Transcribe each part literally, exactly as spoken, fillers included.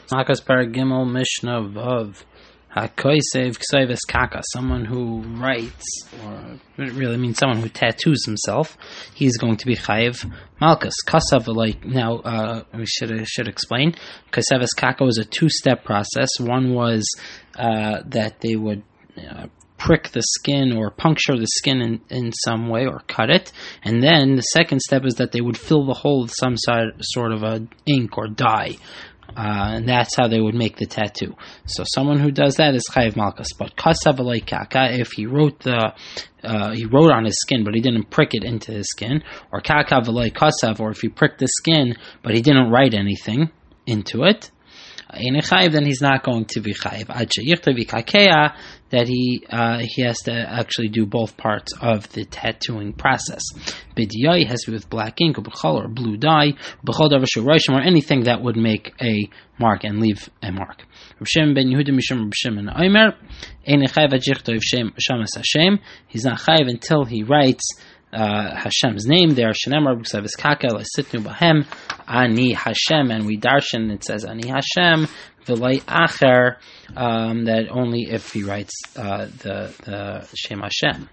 Makas Paragimel Mishnah Vav. Hakoisev Ksaivis Kaka, someone who writes, or it really means someone who tattoos himself, he's going to be Chayiv Malkus. Kasav, like, now, uh, we should should explain. Kaisevis Kaka was a two-step process. One was uh, that they would uh, prick the skin or puncture the skin in, in some way or cut it. And then the second step is that they would fill the hole with some sort, sort of a ink or dye. Uh, and that's how they would make the tattoo. So someone who does that is Chayiv Malkus. But Kasav Alei Kaka, if he wrote the uh, he wrote on his skin, but he didn't prick it into his skin, or Kaka Alei Kasav, or if he pricked the skin, but he didn't write anything into it, then he's not going to be chayiv. That he uh, he has to actually do both parts of the tattooing process. B'diyai has to be with black ink, or or blue dye, or anything that would make a mark and leave a mark. Rav Shimon ben Yehuda mishum Rav Shimon Omer, ein chayiv adjichtov shem shamas Hashem. He's not chayiv until he writes Uh, Hashem's name there. Shenemar b'ksavis kaka l'sitnu b'hem ani Hashem, and we darshan it says ani Hashem v'lay acher, um, that only if he writes uh, the the Shem Hashem.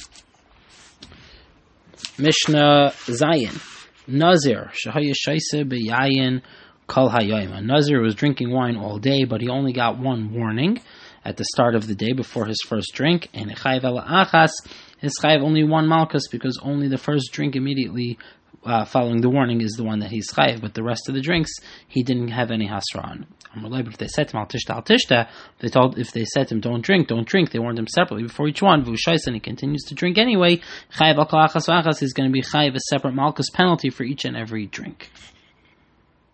Mishnah Zayin Nazir shahaya shaisa b'yayin kol hayayim. Nazir was drinking wine all day, but he only got one warning at the start of the day before his first drink, and chayiv ala achas. His chayiv only one malchus, because only the first drink immediately uh, following the warning is the one that he's chayiv, but the rest of the drinks he didn't have any hasra on. But if they said to him al tishta al tishta, they told if they said to him don't drink, don't drink, they warned him separately before each one. V'ushais, and he continues to drink anyway. Chayiv al kol achas v'achas is going to be chayiv a separate malchus penalty for each and every drink.